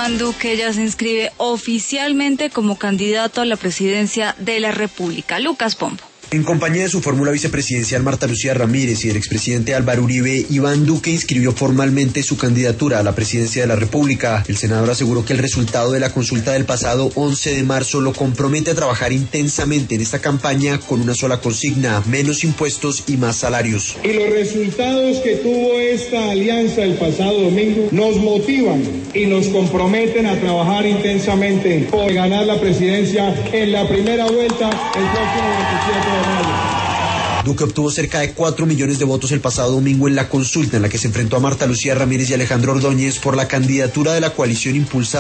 Iván Duque ya se inscribe oficialmente como candidato a la presidencia de la República. Lucas Pombo. En compañía de su fórmula vicepresidencial Marta Lucía Ramírez y del expresidente Álvaro Uribe, Iván Duque inscribió formalmente su candidatura a la presidencia de la República. El senador aseguró que el resultado de la consulta del pasado 11 de marzo lo compromete a trabajar intensamente en esta campaña con una sola consigna: menos impuestos y más salarios. Y los resultados que tuvo esta alianza el pasado domingo nos motivan y nos comprometen a trabajar intensamente por ganar la presidencia en la primera vuelta el próximo 27 de mayo. Duque obtuvo cerca de 4 millones de votos el pasado domingo en la consulta en la que se enfrentó a Marta Lucía Ramírez y Alejandro Ordóñez por la candidatura de la coalición impulsada